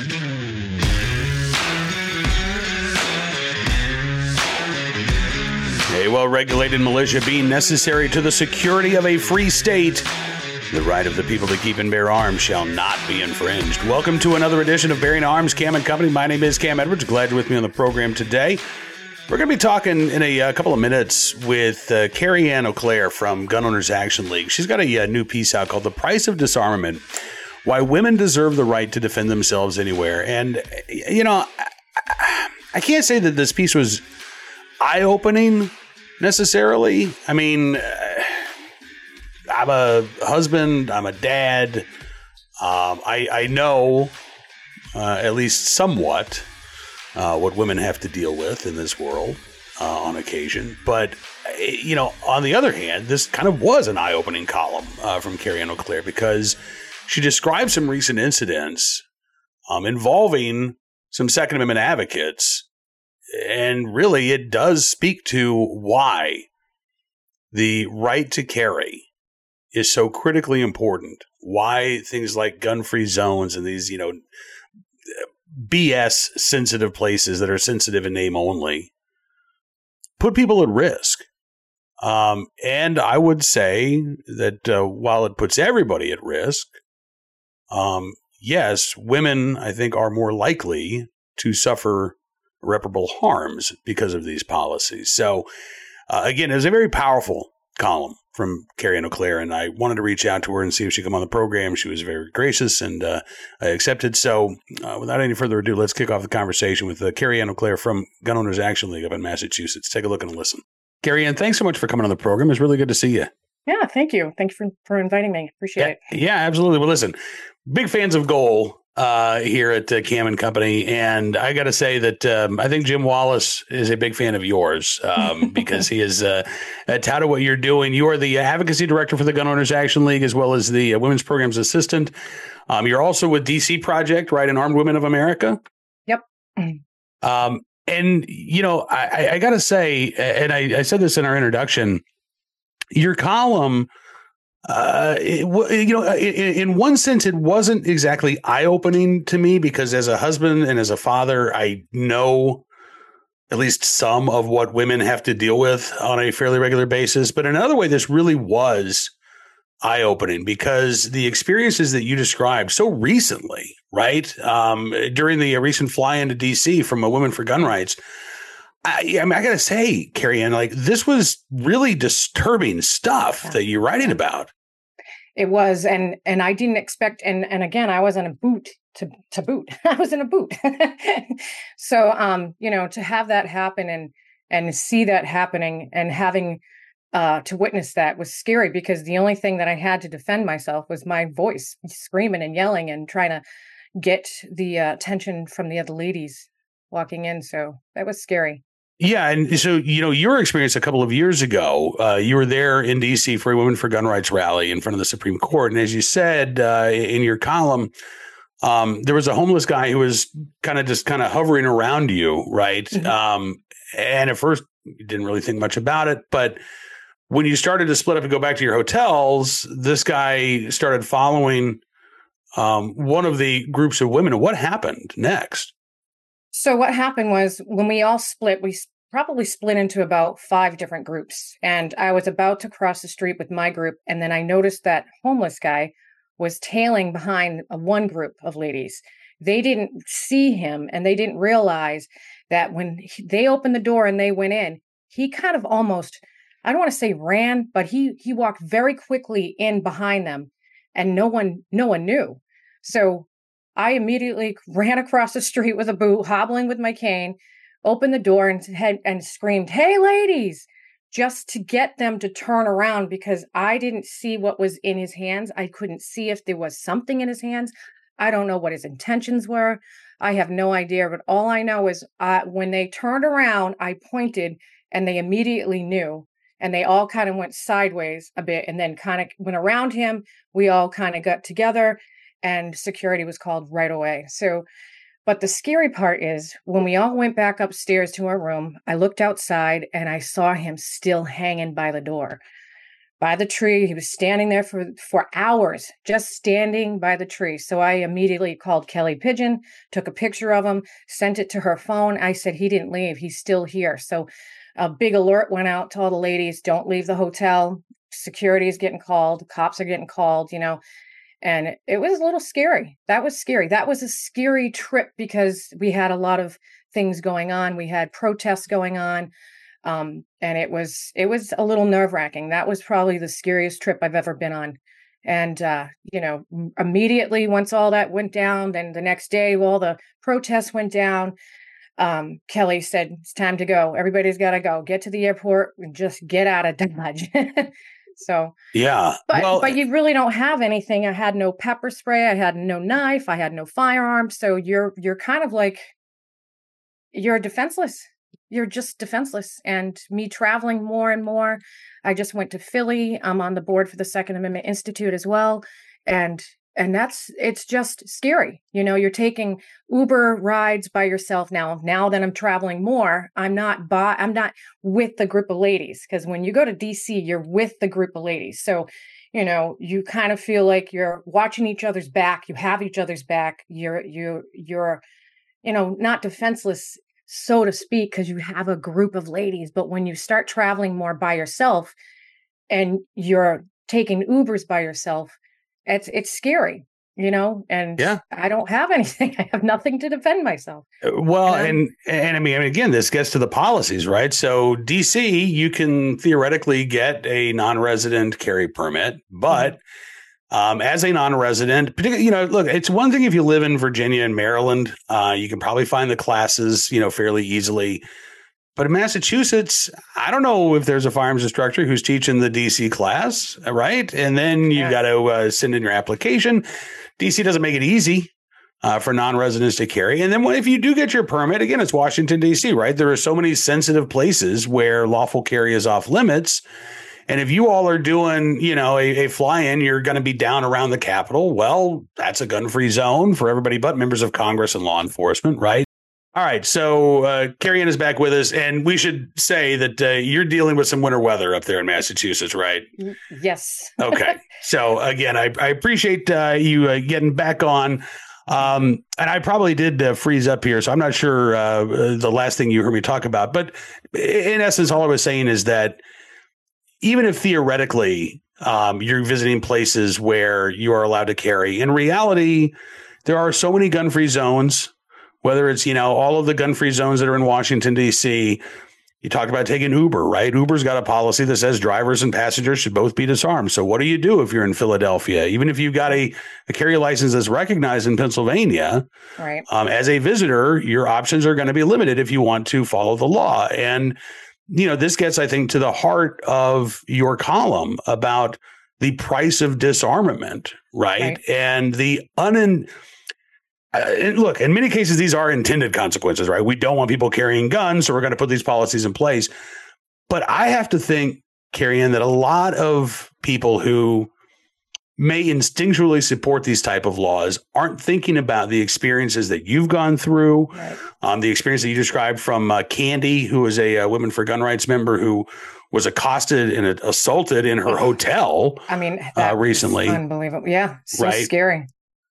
A well-regulated militia being necessary to the security of a free state, the right of the people to keep and bear arms shall not be infringed. Welcome to another edition of Bearing Arms, Cam and Company. My name is Cam Edwards. Glad you're with me on the program today. We're going to be talking in a couple of minutes with Carrie Ann Auclair from Gun Owners Action League. She's got a new piece out called The Price of Disarmament, Why Women Deserve the Right to Defend Themselves Anywhere. And, you know, I can't say that this piece was eye-opening necessarily. I mean, I'm a husband, I'm a dad. I know, at least somewhat, what women have to deal with in this world on occasion. But, you know, on the other hand, this kind of was an eye-opening column from Carrie Ann Auclair because she described some recent incidents involving some Second Amendment advocates. And really, it does speak to why the right to carry is so critically important. Why things like gun-free zones and these, you know, BS sensitive places that are sensitive in name only put people at risk. And I would say that while it puts everybody at risk, yes, women, I think, are more likely to suffer irreparable harms because of these policies. So, again, it was a very powerful column from Carrie Ann Auclair, and I wanted to reach out to her and see if she'd come on the program. She was very gracious, and I accepted. So, without any further ado, let's kick off the conversation with Carrie Ann Auclair from Gun Owners Action League up in Massachusetts. Take a look and listen. Carrie Ann, thanks so much for coming on the program. It's really good to see you. Yeah, thank you. Thank you for inviting me. Appreciate it. Yeah, absolutely. Well, listen, big fans of Goal here at Cam and Company. And I got to say that I think Jim Wallace is a big fan of yours because he is touted what you're doing. You are the advocacy director for the Gun Owners Action League, as well as the Women's Programs Assistant. You're also with DC Project, right? And Armed Women of America. Yep. And, you know, I got to say, and I said this in our introduction, your column, in one sense, it wasn't exactly eye-opening to me because as a husband and as a father, I know at least some of what women have to deal with on a fairly regular basis. But in another way, this really was eye-opening because the experiences that you described so recently, right, during the recent fly into D.C. from a Women for Gun Rights, I got to say, Carrie Ann, like this was really disturbing stuff that you're writing about. It was, and I didn't expect, and again, I was in a boot to boot. I was in a boot. So, you know, to have that happen and see that happening and having to witness that was scary because the only thing that I had to defend myself was my voice, screaming and yelling and trying to get the attention from the other ladies walking in. So that was scary. Yeah. And so, you know, your experience a couple of years ago, you were there in D.C. for a Women for Gun Rights rally in front of the Supreme Court. And as you said in your column, there was a homeless guy who was kind of hovering around you, right? Mm-hmm. And at first, you didn't really think much about it. But when you started to split up and go back to your hotels, this guy started following one of the groups of women. What happened next? So what happened was when we all split, we probably split into about 5 different groups. And I was about to cross the street with my group. And then I noticed that homeless guy was tailing behind one group of ladies. They didn't see him and they didn't realize that when they opened the door and they went in, he kind of almost, I don't want to say ran, but he walked very quickly in behind them and no one knew. So I immediately ran across the street with a boot, hobbling with my cane, opened the door and screamed, "Hey, ladies," just to get them to turn around because I didn't see what was in his hands. I couldn't see if there was something in his hands. I don't know what his intentions were. I have no idea. But all I know is when they turned around, I pointed and they immediately knew. And they all kind of went sideways a bit and then kind of went around him. We all kind of got together. And security was called right away. So, but the scary part is when we all went back upstairs to our room, I looked outside and I saw him still hanging by the door. by the tree. He was standing there for hours, just standing by the tree. So I immediately called Kelly Pigeon, took a picture of him, sent it to her phone. I said, he didn't leave. He's still here. So a big alert went out to all the ladies, don't leave the hotel. Security is getting called. Cops are getting called, and it was a little scary. That was scary. That was a scary trip because we had a lot of things going on. We had protests going on. And it was a little nerve-wracking. That was probably the scariest trip I've ever been on. And, immediately once all that went down, then the next day, all the protests went down. Kelly said, it's time to go. Everybody's got to go. Get to the airport and just get out of Dodge. So, yeah. But you really don't have anything. I had no pepper spray. I had no knife. I had no firearm. So you're kind of like, you're defenseless. You're just defenseless. And me traveling more and more, I just went to Philly. I'm on the board for the Second Amendment Institute as well. And it's just scary. You're taking Uber rides by yourself now that I'm traveling more, I'm not with the group of ladies. Cause when you go to DC, you're with the group of ladies. So, you kind of feel like you're watching each other's back. You have each other's back. You're not defenseless, so to speak, because you have a group of ladies. But when you start traveling more by yourself and you're taking Ubers by yourself, it's scary, and yeah. I don't have anything. I have nothing to defend myself. Well, and I mean, again, this gets to the policies, right? So DC, you can theoretically get a non-resident carry permit, but as a non-resident, particularly, look, it's one thing if you live in Virginia and Maryland, you can probably find the classes, fairly easily. But in Massachusetts, I don't know if there's a firearms instructor who's teaching the DC class, right? And then you've got to send in your application. DC doesn't make it easy for non-residents to carry. And then if you do get your permit, again, it's Washington, D.C., right? There are so many sensitive places where lawful carry is off limits. And if you all are doing, a fly-in, you're going to be down around the Capitol. Well, that's a gun-free zone for everybody but members of Congress and law enforcement, right? All right. So Carrie Ann is back with us, and we should say that you're dealing with some winter weather up there in Massachusetts, right? Yes. Okay. So again, I appreciate you getting back on. And I probably did freeze up here, so I'm not sure the last thing you heard me talk about. But in essence, all I was saying is that even if theoretically you're visiting places where you are allowed to carry, in reality, there are so many gun-free zones. Whether it's, all of the gun-free zones that are in Washington, D.C., you talked about taking Uber, right? Uber's got a policy that says drivers and passengers should both be disarmed. So what do you do if you're in Philadelphia? Even if you've got a carry license that's recognized in Pennsylvania, right? As a visitor, your options are going to be limited if you want to follow the law. And, this gets, I think, to the heart of your column about the price of disarmament, right? And the and look, in many cases, these are intended consequences, right? We don't want people carrying guns, so we're going to put these policies in place. But I have to think, Carrie Ann, that a lot of people who may instinctually support these type of laws aren't thinking about the experiences that you've gone through, the experience that you described from Candy, who is a Women for Gun Rights member who was accosted and assaulted in her hotel. I mean, recently. Unbelievable. Yeah. So scary.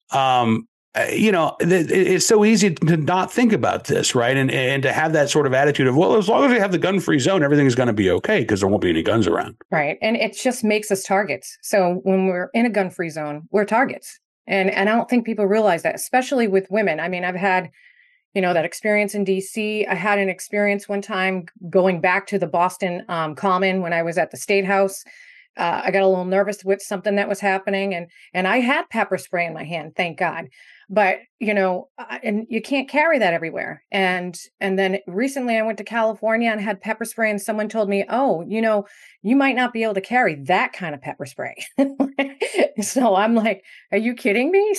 It's so easy to not think about this, right? And to have that sort of attitude of, well, as long as we have the gun-free zone, everything is going to be okay because there won't be any guns around. Right. And it just makes us targets. So when we're in a gun-free zone, we're targets. And I don't think people realize that, especially with women. I mean, I've had, that experience in DC. I had an experience one time going back to the Boston Common when I was at the State House. I got a little nervous with something that was happening, and I had pepper spray in my hand, thank God. But, and you can't carry that everywhere. And then recently I went to California and had pepper spray, and someone told me, oh, you might not be able to carry that kind of pepper spray. So I'm like, are you kidding me?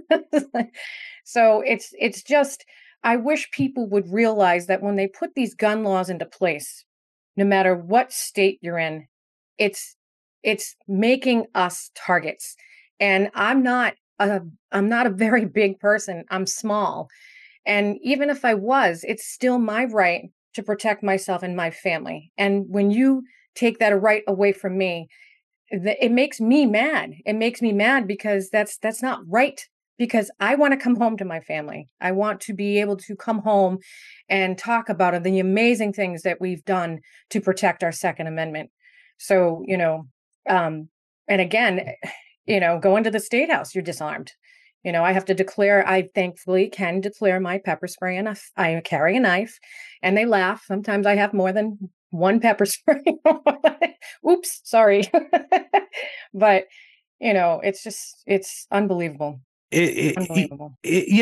So it's just, I wish people would realize that when they put these gun laws into place, no matter what state you're in, it's making us targets. And I'm not a very big person. I'm small. And even if I was, it's still my right to protect myself and my family. And when you take that right away from me, it makes me mad. It makes me mad because that's not right. Because I want to come home to my family. I want to be able to come home and talk about the amazing things that we've done to protect our Second Amendment. So, and again, going to the State House, you're disarmed. I have to declare, I thankfully can declare my pepper spray, and I carry a knife, and they laugh. Sometimes I have more than one pepper spray. Oops, sorry. But, it's unbelievable. Unbelievable.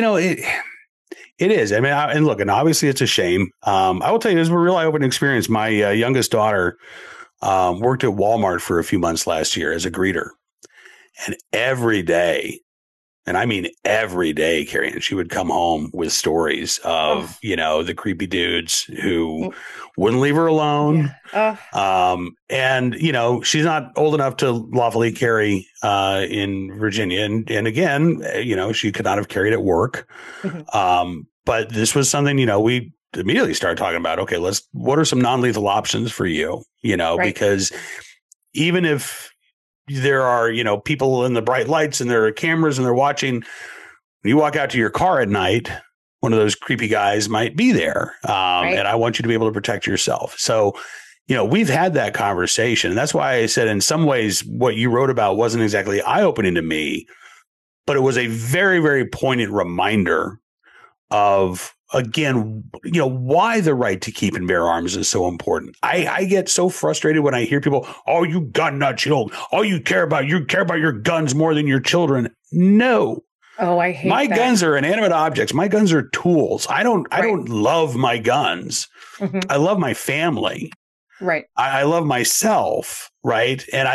It is. I mean, and look, and obviously it's a shame. I will tell you, this was a real eye-opening experience. My youngest daughter worked at Walmart for a few months last year as a greeter. And every day, and I mean every day, Carrie Ann, she would come home with stories of, the creepy dudes who wouldn't leave her alone. Yeah. And, she's not old enough to lawfully carry in Virginia. And again, she could not have carried at work. Mm-hmm. But this was something, we immediately started talking about, okay, what are some non-lethal options for you? Right. Because even if there are, people in the bright lights and there are cameras and they're watching, when you walk out to your car at night, one of those creepy guys might be there. Right. And I want you to be able to protect yourself. So, we've had that conversation. And that's why I said in some ways what you wrote about wasn't exactly eye-opening to me, but it was a very, very poignant reminder of, again, why the right to keep and bear arms is so important. I get so frustrated when I hear people, oh, you gun nuts, you care about your guns more than your children. No. Oh, I hate my that. guns are inanimate objects. My guns are tools. I don't love my guns. Mm-hmm. I love my family. Right. I love myself. Right. And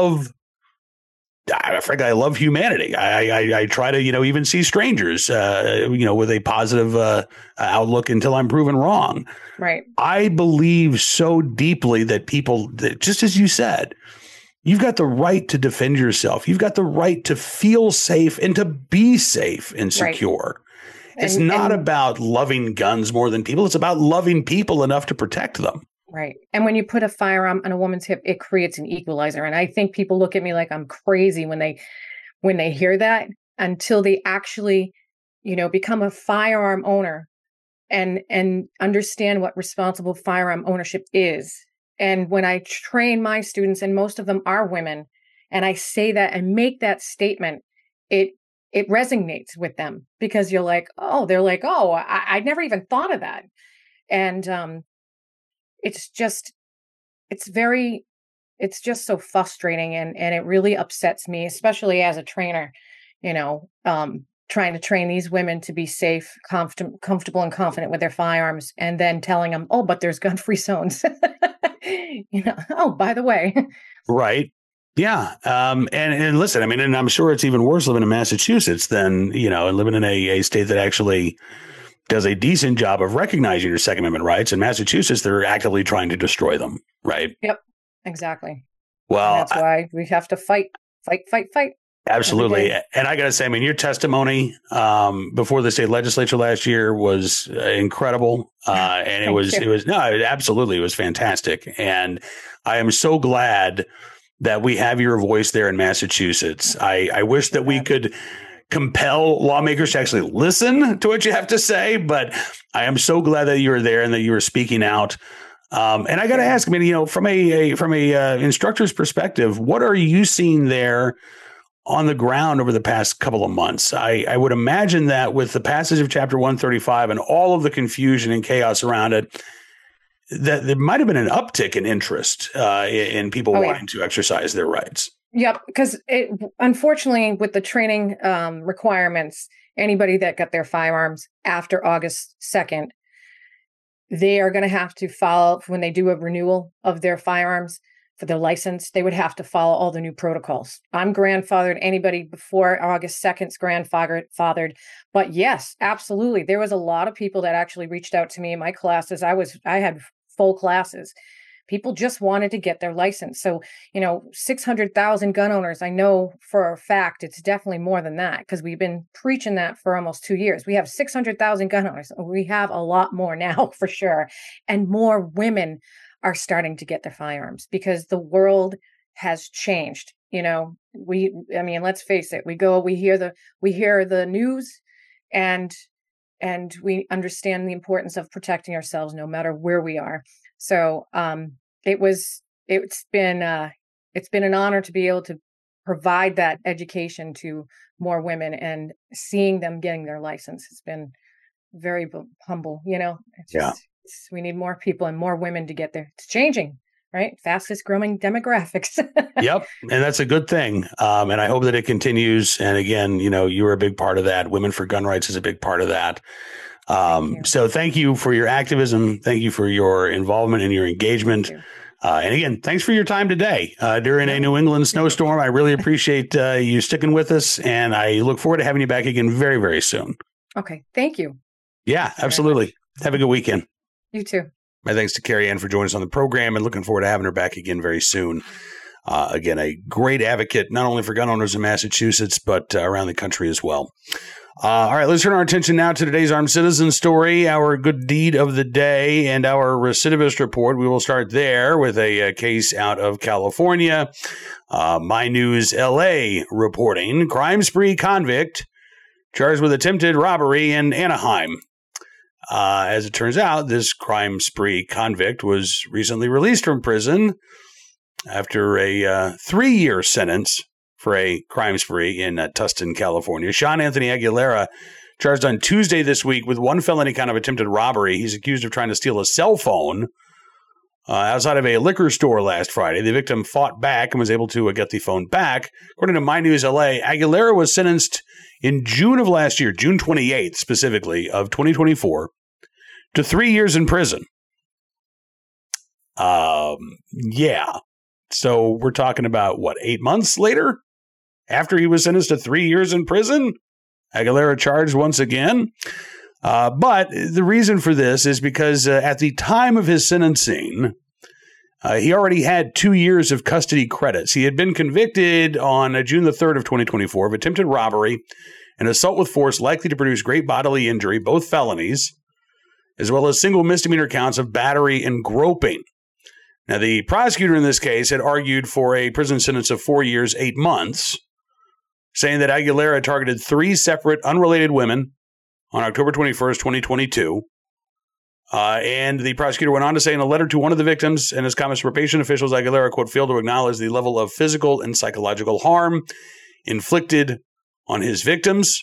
frankly, I love humanity. I try to, even see strangers, with a positive outlook until I'm proven wrong. Right. I believe so deeply that people, just as you said, you've got the right to defend yourself. You've got the right to feel safe and to be safe and secure. Right. It's not about loving guns more than people. It's about loving people enough to protect them. Right. And when you put a firearm on a woman's hip, it creates an equalizer. And I think people look at me like I'm crazy when they hear that, until they actually, become a firearm owner and understand what responsible firearm ownership is. And when I train my students, and most of them are women, and I say that and make that statement, it resonates with them, because they're like, I never even thought of that. And, it's just so frustrating, and it really upsets me, especially as a trainer, trying to train these women to be safe, comfortable and confident with their firearms, and then telling them, oh, but there's gun-free zones. Oh, by the way. Right. Yeah. And listen, I mean, and I'm sure it's even worse living in Massachusetts than, living in a state that actually does a decent job of recognizing your Second Amendment rights. In Massachusetts, they're actively trying to destroy them. Right. Yep. Exactly. Well, and that's why we have to fight. Absolutely. And I got to say, I mean, your testimony before the state legislature last year was incredible. And it was fantastic. And I am so glad that we have your voice there in Massachusetts. I wish that we could compel lawmakers to actually listen to what you have to say, but I am so glad that you were there and that you were speaking out. And I got to ask, I mean, from a instructor's perspective, what are you seeing there on the ground over the past couple of months? I would imagine that with the passage of Chapter 135 and all of the confusion and chaos around it, that there might have been an uptick in interest in people wanting to exercise their rights. Yep, because unfortunately, with the training requirements, anybody that got their firearms after August 2nd, they are going to have to follow, when they do a renewal of their firearms for their license, they would have to follow all the new protocols. I'm grandfathered. Anybody before August 2nd's grandfathered. But yes, absolutely. There was a lot of people that actually reached out to me in my classes. I had full classes. People just wanted to get their license. So, 600,000 gun owners, I know for a fact it's definitely more than that, because we've been preaching that for almost 2 years. We have 600,000 gun owners. We have a lot more now for sure. And more women are starting to get their firearms, because the world has changed. I mean, let's face it. We hear the news, and we understand the importance of protecting ourselves no matter where we are. So it's been an honor to be able to provide that education to more women, and seeing them getting their license has been very humble. It's just, we need more people and more women to get there. It's changing, right? Fastest growing demographics. Yep. And that's a good thing. And I hope that it continues. And again, you were a big part of that. Women for Gun Rights is a big part of that. So thank you for your activism. Thank you for your involvement and your engagement. And again, thanks for your time today during a New England snowstorm. I really appreciate you sticking with us, and I look forward to having you back again very, very soon. Okay. Thank you. Yeah, absolutely. Have a good weekend. You too. My thanks to Carrie Ann for joining us on the program, and looking forward to having her back again very soon. Again, a great advocate, not only for gun owners in Massachusetts, but around the country as well. All right, let's turn our attention now to today's Armed Citizen story, our good deed of the day, and our recidivist report. We will start there with a case out of California. My News LA reporting, crime spree convict charged with attempted robbery in Anaheim. As it turns out, this crime spree convict was recently released from prison after a 3-year sentence for a crime spree in Tustin, California. Sean Anthony Aguilera, charged on Tuesday this week with one felony count of attempted robbery. He's accused of trying to steal a cell phone outside of a liquor store last Friday. The victim fought back and was able to get the phone back. According to My News LA, Aguilera was sentenced in June of last year, June 28th specifically, of 2024, to 3 years in prison. Yeah. So we're talking about, 8 months later? After he was sentenced to 3 years in prison, Aguilera charged once again. But the reason for this is because at the time of his sentencing, he already had 2 years of custody credits. He had been convicted on June the 3rd of 2024 of attempted robbery and assault with force likely to produce great bodily injury, both felonies, as well as single misdemeanor counts of battery and groping. Now, the prosecutor in this case had argued for a prison sentence of 4 years, 8 months, saying that Aguilera targeted 3 separate unrelated women on October 21st, 2022. And the prosecutor went on to say in a letter to one of the victims and his comments to probation officials, Aguilera, quote, failed to acknowledge the level of physical and psychological harm inflicted on his victims.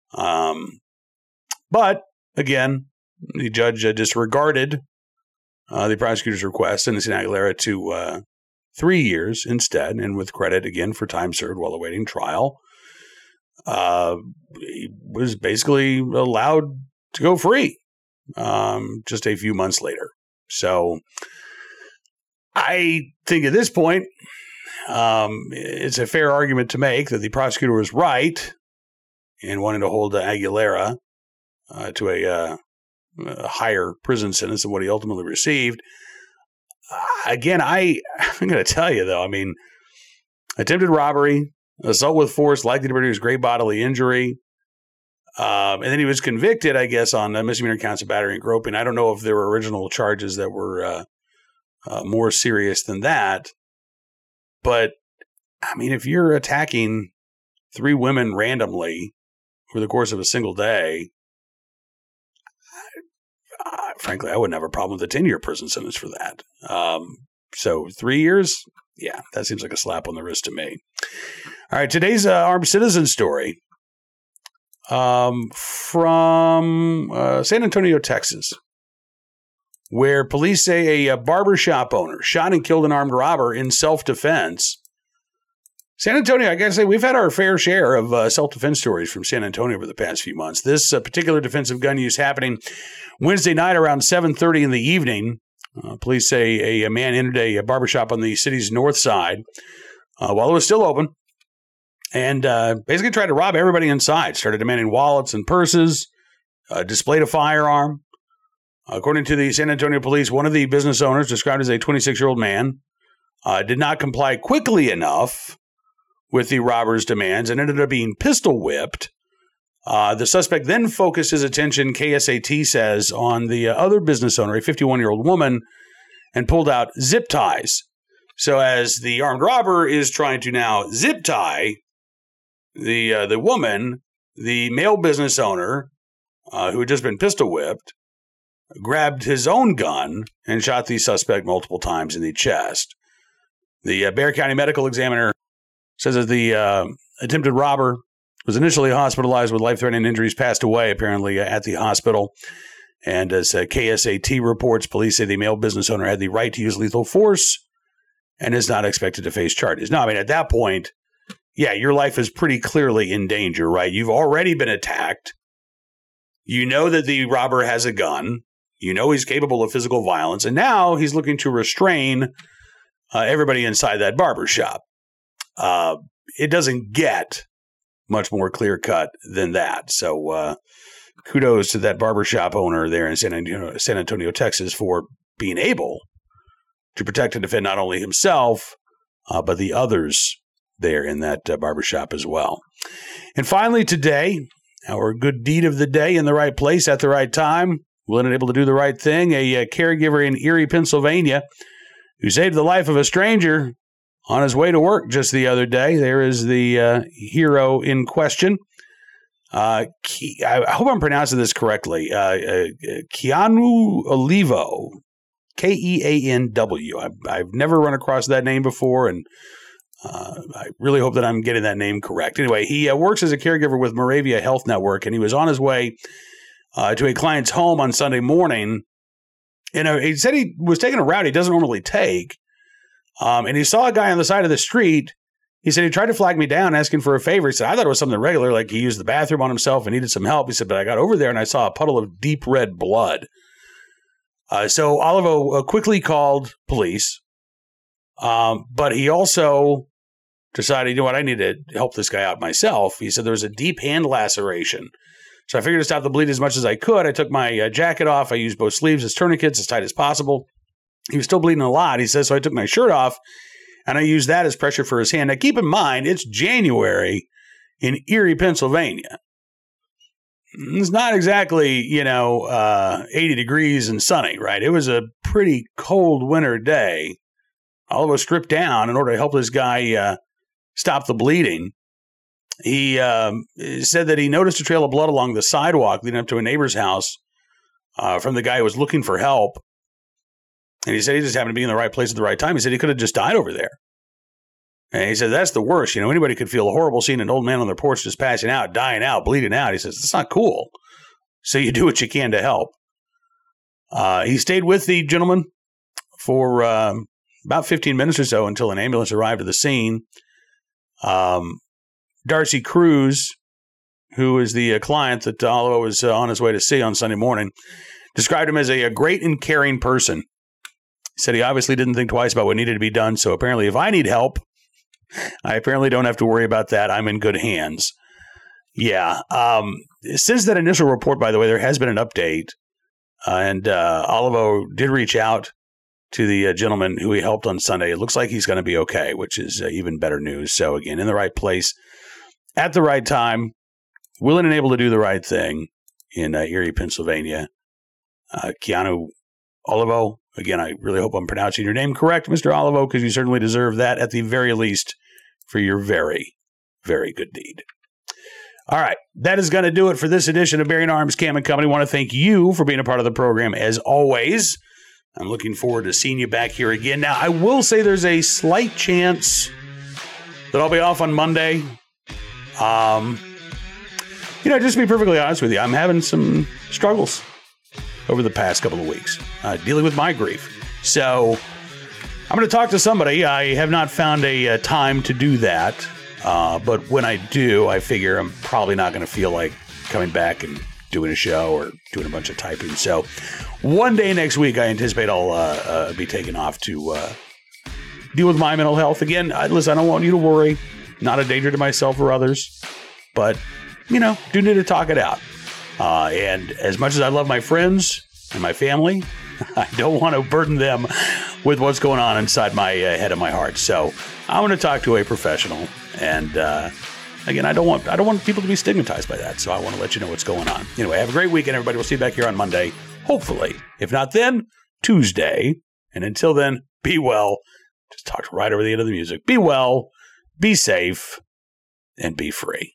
But, again, the judge disregarded the prosecutor's request, sentencing Aguilera to 3 years instead, and with credit again for time served while awaiting trial. He was basically allowed to go free just a few months later. So I think at this point, it's a fair argument to make that the prosecutor was right in wanting to hold Aguilera to a higher prison sentence than what he ultimately received. Again, I'm going to tell you, though, I mean, attempted robbery, assault with force likely to produce great bodily injury. And then he was convicted, I guess, on misdemeanor counts of battery and groping. I don't know if there were original charges that were more serious than that. But, I mean, if you're attacking 3 women randomly over the course of a single day, frankly, I wouldn't have a problem with a 10-year prison sentence for that. So 3 years? Yeah, that seems like a slap on the wrist to me. All right, today's Armed Citizen story from San Antonio, Texas, where police say a barbershop owner shot and killed an armed robber in self-defense. San Antonio, I got to say, we've had our fair share of self-defense stories from San Antonio over the past few months. This particular defensive gun use happening Wednesday night around 7:30 in the evening. Police say a man entered a barbershop on the city's north side while it was still open and basically tried to rob everybody inside, started demanding wallets and purses, displayed a firearm. According to the San Antonio police, one of the business owners, described as a 26-year-old man, did not comply quickly enough with the robber's demands and ended up being pistol whipped. The suspect then focused his attention, KSAT says, on the other business owner, a 51-year-old woman, and pulled out zip ties. So as the armed robber is trying to now zip tie the woman, the male business owner who had just been pistol whipped grabbed his own gun and shot the suspect multiple times in the chest. The Bexar County Medical Examiner says that the attempted robber was initially hospitalized with life-threatening injuries, passed away apparently at the hospital. And as KSAT reports, police say the male business owner had the right to use lethal force and is not expected to face charges. No, I mean, at that point, yeah, your life is pretty clearly in danger, right? You've already been attacked. You know that the robber has a gun. You know he's capable of physical violence. And now he's looking to restrain everybody inside that barbershop. It doesn't get much more clear-cut than that. So kudos to that barbershop owner there in San Antonio, Texas, for being able to protect and defend not only himself, but the others there in that barbershop as well. And finally today, our good deed of the day in the right place at the right time, willing and able to do the right thing, a caregiver in Erie, Pennsylvania, who saved the life of a stranger on his way to work just the other day. There is the hero in question. I hope I'm pronouncing this correctly. Keanu Olivo, Keanw. I've never run across that name before, and I really hope that I'm getting that name correct. Anyway, he works as a caregiver with Moravia Health Network, and he was on his way to a client's home on Sunday morning. And he said he was taking a route he doesn't normally take. And he saw a guy on the side of the street. He said he tried to flag me down asking for a favor. He said, I thought it was something regular, like he used the bathroom on himself and needed some help. He said, but I got over there and I saw a puddle of deep red blood. So Olivo quickly called police. But he also decided, you know what, I need to help this guy out myself. He said there was a deep hand laceration. So I figured to stop the bleed as much as I could. I took my jacket off. I used both sleeves as tourniquets as tight as possible. He was still bleeding a lot, he says, so I took my shirt off, and I used that as pressure for his hand. Now, keep in mind, it's January in Erie, Pennsylvania. It's not exactly, 80 degrees and sunny, right? It was a pretty cold winter day. Olivo stripped down in order to help this guy stop the bleeding. He said that he noticed a trail of blood along the sidewalk leading up to a neighbor's house from the guy who was looking for help. And he said he just happened to be in the right place at the right time. He said he could have just died over there. And he said, that's the worst. Anybody could feel horrible seeing an old man on their porch just passing out, dying out, bleeding out. He says, that's not cool. So you do what you can to help. He stayed with the gentleman for about 15 minutes or so until an ambulance arrived at the scene. Darcy Cruz, who is the client that Olivo was on his way to see on Sunday morning, described him as a great and caring person. He said he obviously didn't think twice about what needed to be done, so apparently if I need help, I apparently don't have to worry about that. I'm in good hands. Yeah. Since that initial report, by the way, there has been an update, and Olivo did reach out to the gentleman who he helped on Sunday. It looks like he's going to be okay, which is even better news. So again, in the right place, at the right time, willing and able to do the right thing in Erie, Pennsylvania. Keanu Olivo. Again, I really hope I'm pronouncing your name correct, Mr. Olivo, because you certainly deserve that at the very least for your very, very good deed. All right, that is going to do it for this edition of Bearing Arms Cam & Company. I want to thank you for being a part of the program as always. I'm looking forward to seeing you back here again. Now, I will say there's a slight chance that I'll be off on Monday. Just to be perfectly honest with you, I'm having some struggles over the past couple of weeks, dealing with my grief. So I'm going to talk to somebody. I have not found a time to do that. But when I do, I figure I'm probably not going to feel like coming back and doing a show or doing a bunch of typing. So one day next week, I anticipate I'll be taken off to deal with my mental health. Again, listen, I don't want you to worry. Not a danger to myself or others. But, do need to talk it out. And as much as I love my friends and my family, I don't want to burden them with what's going on inside my head and my heart. So I want to talk to a professional. And again, I don't want people to be stigmatized by that. So I want to let you know what's going on. Anyway, have a great weekend, everybody. We'll see you back here on Monday, hopefully. If not then, Tuesday. And until then, be well, Just talked right over the end of the music. Be well, be safe, and be free.